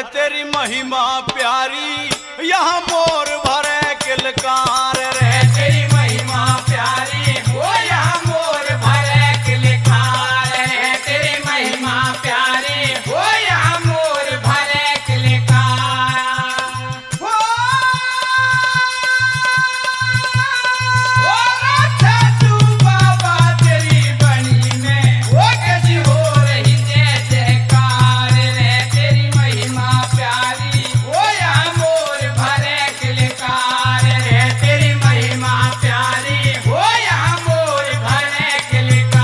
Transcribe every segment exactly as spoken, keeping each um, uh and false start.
अरे तेरी महिमा प्यारी यहाँ मोर भरे किलकार रे। तेरी महिमा प्यारी हो यहाँ मोर भरे किलकार है। तेरी महिमा प्यारी हो यहाँ मोर भरे किलकार। हो ओ चाचू बाबा तेरी बनी में वो कैसी हो रही जय जयकार रे। तेरी महिमा प्यारी हो यहाँ मोर भरे किलकार रे। तेरी महिमा प्यारी हो यहाँ मोर भरे किलकार।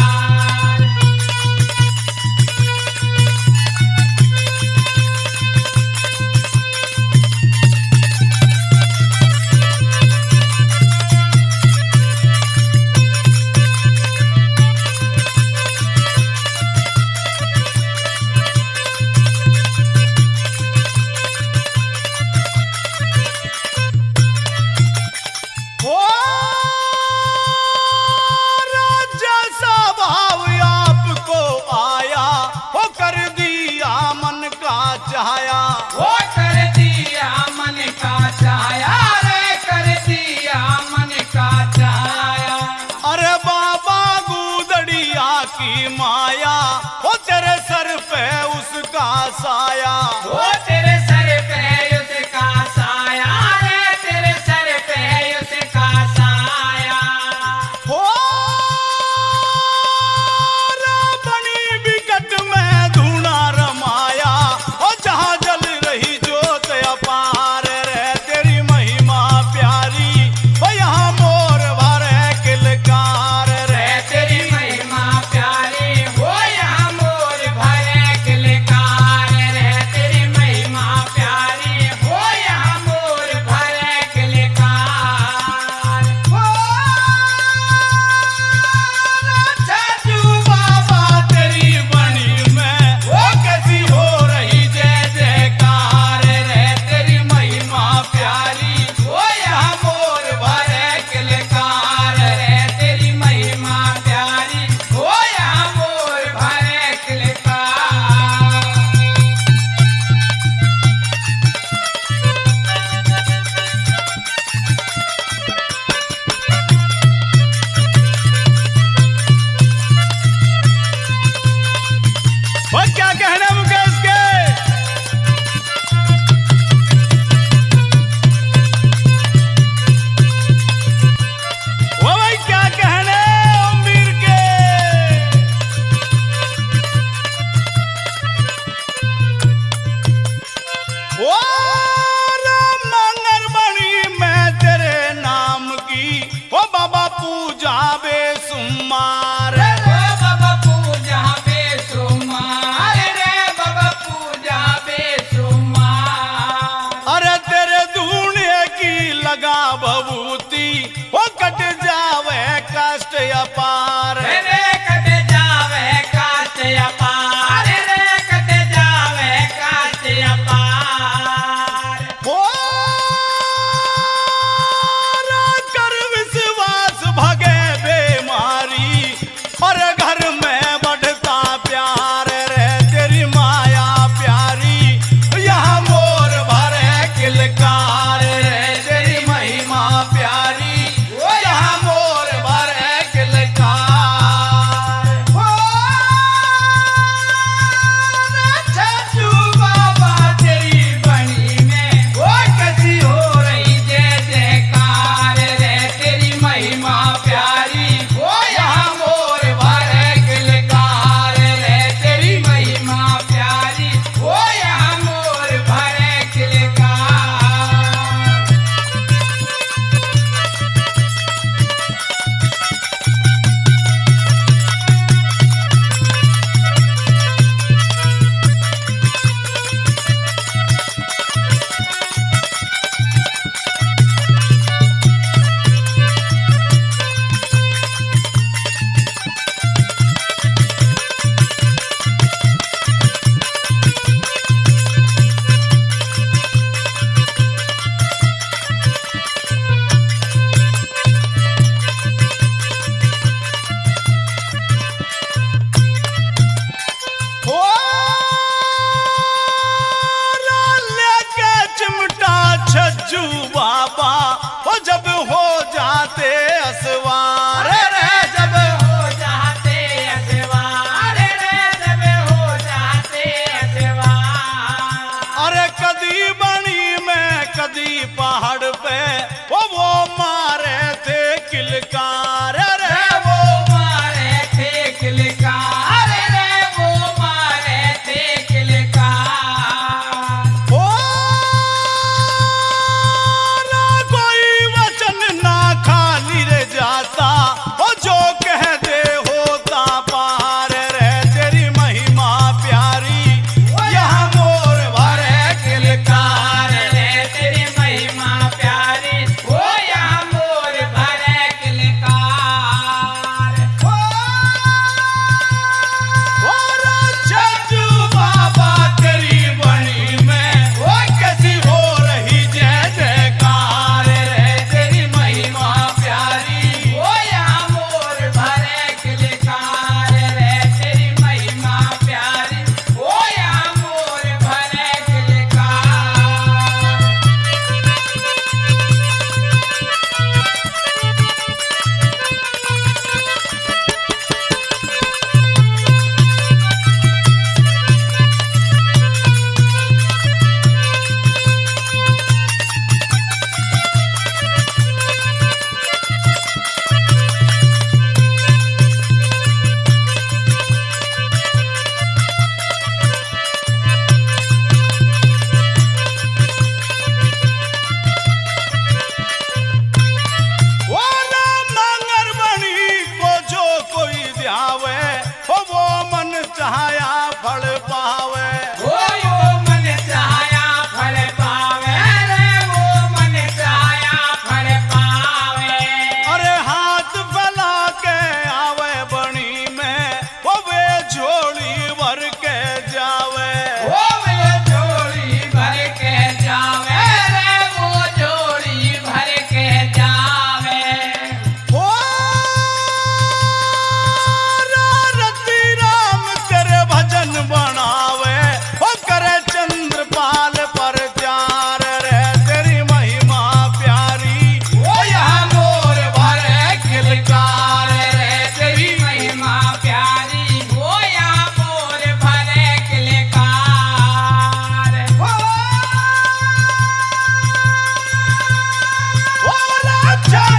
हो राजा सा भाव आपको आया हो कर दिया मन का चाया। वो कर दिया मन का चाया रे। कर दिया मन का चाया। अरे बाबा गुदड़िया की माया हो तेरे सर पे उसका साया। वो तेरे सर पे उसका साया रे। तेरे सर पे उसका साया। हो बनी विकट में धूना रमाया हो जहाँ जल रही जोत अपार रे। तेरी महिमा प्यारी हो यहाँ मोर भरे किलकार रे। तेरी महिमा प्यारी हो यहाँ मोर भरे किलकार रे। तेरी महिमा प्यारी हो यहाँ मोर भरे किलकार। हो चाचू बाबा तेरी बनी में वो कैसी हो रही जय जयकार रे। तेरी महिमा प्यारी हो यहाँ मोर भरे किलकार रे। तेरी महिमा प्यारी हो यहाँ मोर भरे किलकार। वो क्या कहना मुकेश के? वो भाई क्या कहने अमीर के? वो मंगरमणि में तेरे नाम की वो बाबा पूजा बेसुमार। रे बाबा पूजा बेसुमार रे। बाबा पूजा बेसुमार। अरे तेरे धूने की लगा भभूति वो कट जावे कष्ट अपार। रे कट जावे काट अपार रे। कट जावे काट अपार। हो कर विश्वास भगे बेमारी और घर में बढ़ता प्यार रे। तेरी माया प्यारी यहाँ मोर भरे किलकार रे। तेरी महिमा प्यारी यहाँ मोर भरे किलकार।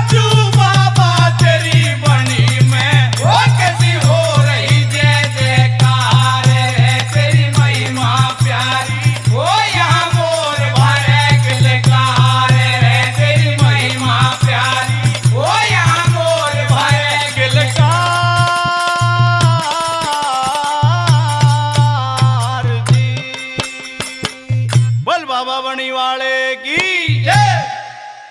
साचू बाबा तेरी बनी में ओ कैसी हो रही जय जयकार रे तेरी महिमा प्यारी ओ यहाँ मोर भरे गिलकार रे तेरी महिमा प्यारी ओ यहाँ मोर भरे गिलकार जी। बोल बाबा बनी वाले की